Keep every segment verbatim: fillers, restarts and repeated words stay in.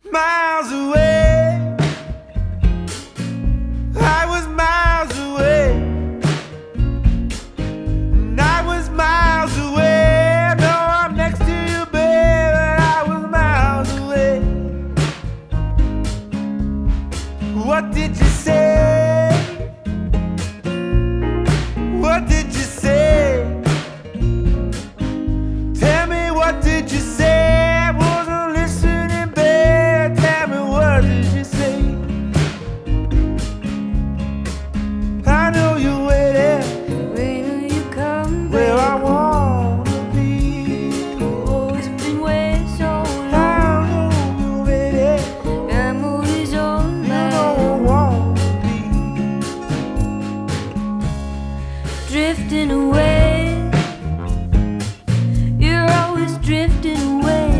miles away. I was miles away. And I was miles away. No, I'm next to you, babe, and I was miles away. What did you say? What did you say? Tell me, what did you say? I wasn't listening, babe. Tell me, what did you say? I know you're waiting. When will you come Where I back? wanna be. Oh, it's been way so long. I know you're waiting. I'm always on You my know I wanna be. drifting away. You're always drifting away.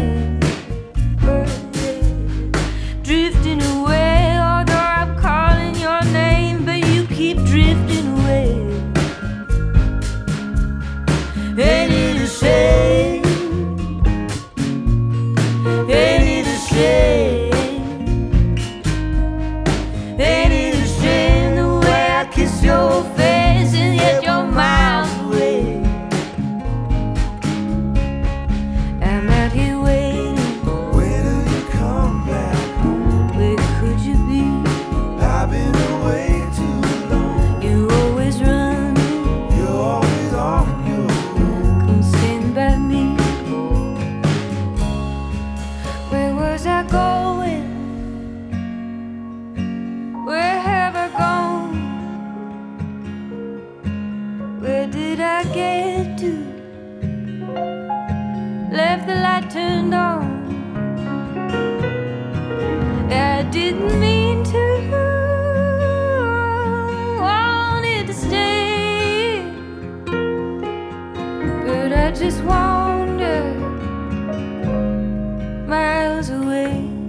Drifting away, although I'm calling your name, but you keep drifting away. Ain't it a shame? Ain't it a shame? Ain't it a shame the way I kiss your face and yet you're miles away? I'm out here waiting. When do you come back home? Where could you be? I've been away too long. You're always running. You're always on your own. Come stand by me. Where was I going? Where have I gone? Where did I get to? Left the light turned on. I didn't mean to. Wanted to stay, but I just wandered miles away.